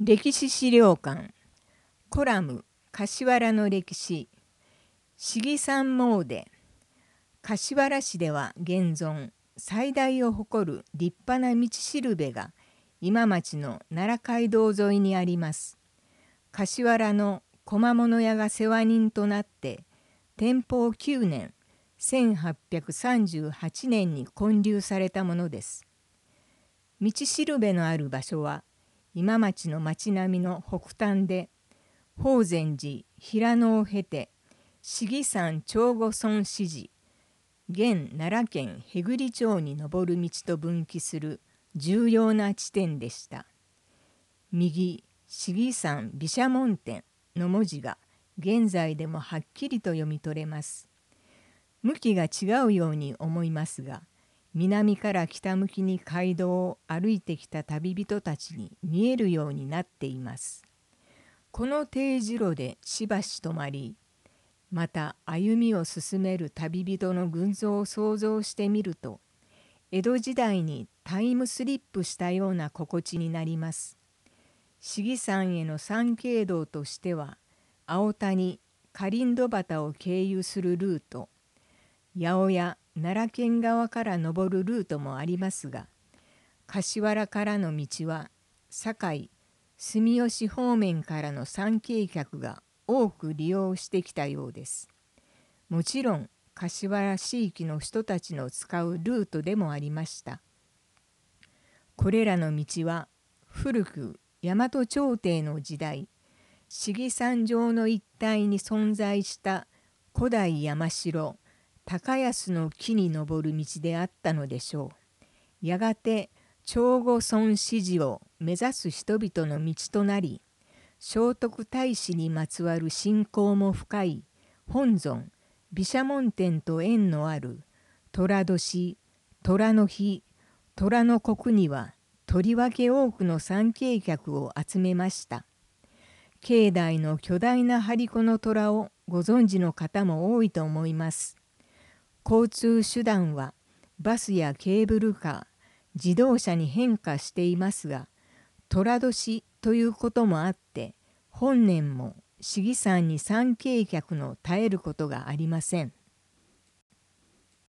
歴史資料館コラム柏原の歴史市議参詣。柏原市では現存最大を誇る立派な道しるべが今町の奈良街道沿いにあります。柏原の小間物屋が世話人となって天保9年1838年に建立されたものです。道しるべのある場所は今町の町並みの北端で、法善寺平野を経て市議山長後村支持現奈良県平栗町に登る道と分岐する重要な地点でした。右市議山毘沙門天の文字が現在でもはっきりと読み取れます。向きが違うように思いますが、南から北向きに街道を歩いてきた旅人たちに見えるようになっています。この丁字路でしばし止まり、また歩みを進める旅人の群像を想像してみると、江戸時代にタイムスリップしたような心地になります。市議山への参詣道としては、青谷かりんど端を経由するルート、八百屋奈良県側から登るルートもありますが、柏原からの道は堺住吉方面からの参詣客が多く利用してきたようです。もちろん柏原市域の人たちの使うルートでもありました。これらの道は古く大和朝廷の時代、市議山上の一帯に存在した古代山城高安の木に登る道であったのでしょう。やがて長後村支持を目指す人々の道となり、聖徳太子にまつわる信仰も深い本尊毘沙門天と縁のある寅年、寅の日、寅の刻にはとりわけ多くの参詣客を集めました。境内の巨大な張り子の虎をご存知の方も多いと思います。交通手段はバスやケーブルカー、自動車に変化していますが、寅年ということもあって、本年も市議山に参詣客の絶えることがありません。